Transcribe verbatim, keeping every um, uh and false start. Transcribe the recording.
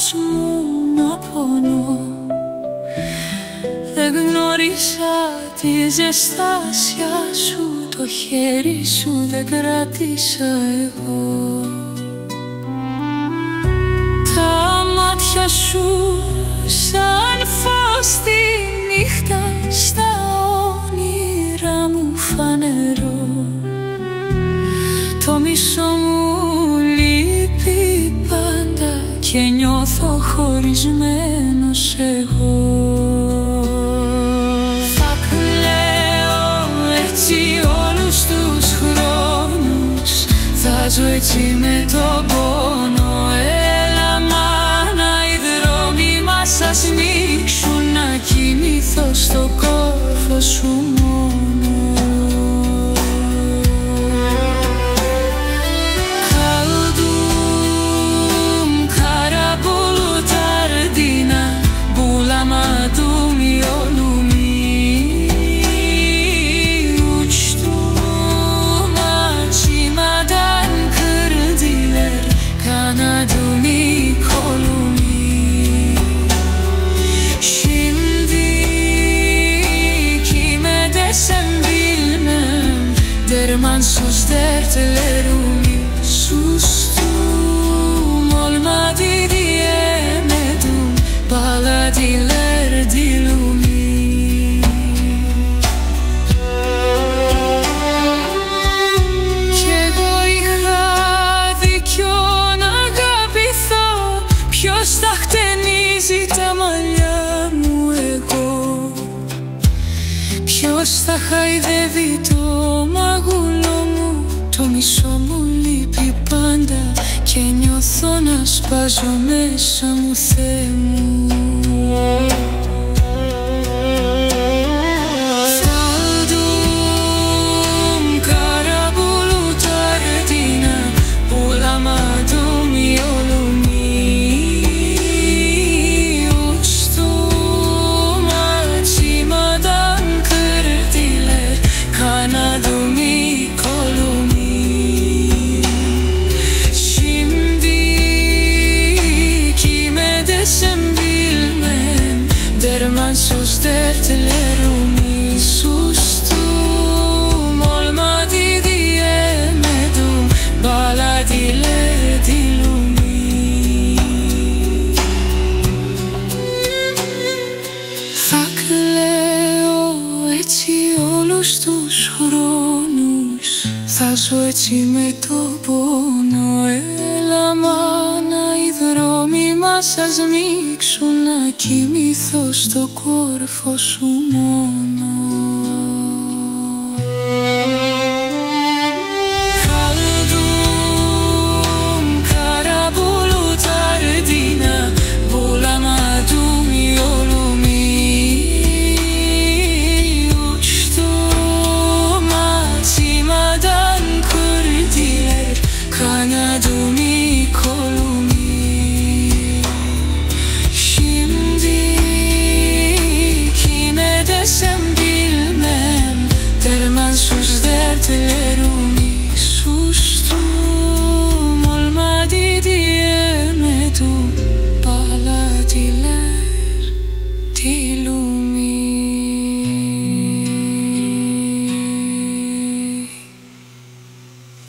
μου να πονώ. Δεν γνώρισα τη ζεστάσια σου, το χέρι σου δεν κράτησα εγώ. Τα μάτια σου σαν φως τη νύχτα, στα όνειρα μου φανερό. Το μισό μου λείπει πάντα και νιώθω χωρισμένος εγώ. Θα κλαίω έτσι όλους τους χρόνους, θα ζω έτσι με τον πόνο. Έλα μάνα, οι δρόμοι μας ας ανοίξουν, να κοιμηθώ στο κόρφο σου μόνο. Derman sus dertlerimi sustum, olmadı diyemedim, bağladılar dilimi. Κι εγώ είχα δίκιο να αγαπηθώ, ποιος τα χτενίζει τα μαλλιά μου εγώ, ποιος θα χαϊδεύει το μάγουλο μου. Το μισό μου λείπει πάντα και νιώθω να σπάζω μέσα μου, Θεέ μου. Saldım kara bulutlar ardına, bulamadım yolumu. Uçtum açmadan kırdılar kanadımı, kolumu. Şimdi kime desem bilmem, dermansız dertlerimi sustum, olmadı diyemedim, bağladılar dilimi. Θα κλαίω έτσι όλους τους χρόνους, θα ζω έτσι με το πόνο. Έλα μάνα, οι δρόμοι μας ας ανοίξουν, να κοιμηθώ στο κόρφο σου μόνο. Kaldım kara bulutlar ardına, bulamadım yolumu. Uçtum açmadan kırdılar kanadımı, kolumu. Şimdi kime desem bilmem, dermansız dertler